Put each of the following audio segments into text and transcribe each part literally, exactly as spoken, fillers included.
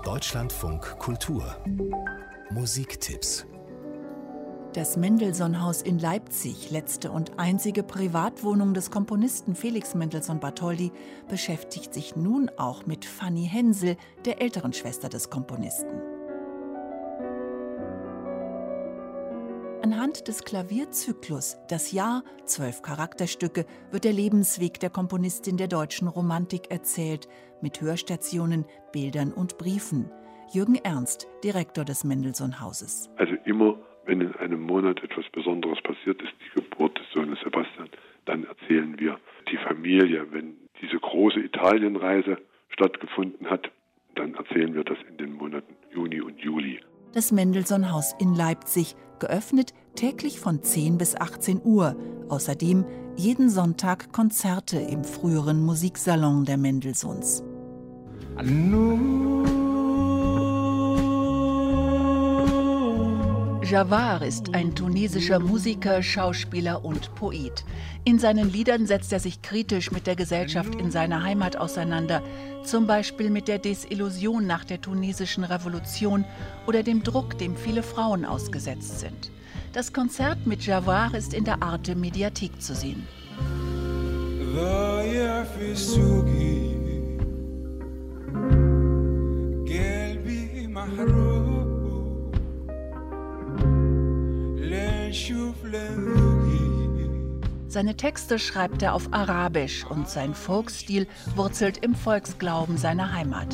Deutschlandfunk Kultur Musiktipps. Das Mendelssohn-Haus in Leipzig, letzte und einzige Privatwohnung des Komponisten Felix Mendelssohn-Bartholdy, beschäftigt sich nun auch mit Fanny Hensel, der älteren Schwester des Komponisten. Anhand des Klavierzyklus »Das Jahr, zwölf Charakterstücke« wird der Lebensweg der Komponistin der deutschen Romantik erzählt, mit Hörstationen, Bildern und Briefen. Jürgen Ernst, Direktor des Mendelssohn-Hauses. Also immer, wenn in einem Monat etwas Besonderes passiert ist, die Geburt des Sohnes Sebastian, dann erzählen wir die Familie. Wenn diese große Italienreise stattgefunden hat, dann erzählen wir das in den Monaten Juni und Juli. Das Mendelssohn-Haus in Leipzig, geöffnet täglich von zehn bis achtzehn Uhr. Außerdem jeden Sonntag Konzerte im früheren Musiksalon der Mendelssohns. Jawar ist ein tunesischer Musiker, Schauspieler und Poet. In seinen Liedern setzt er sich kritisch mit der Gesellschaft in seiner Heimat auseinander, zum Beispiel mit der Desillusion nach der tunesischen Revolution oder dem Druck, dem viele Frauen ausgesetzt sind. Das Konzert mit Jawar ist in der Arte Mediathek zu sehen. Seine Texte schreibt er auf Arabisch und sein Folkstil wurzelt im Volksglauben seiner Heimat.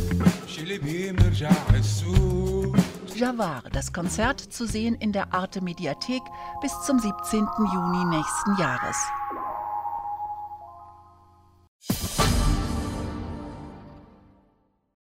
Jawar, das Konzert zu sehen in der Arte Mediathek bis zum siebzehnten Juni nächsten Jahres.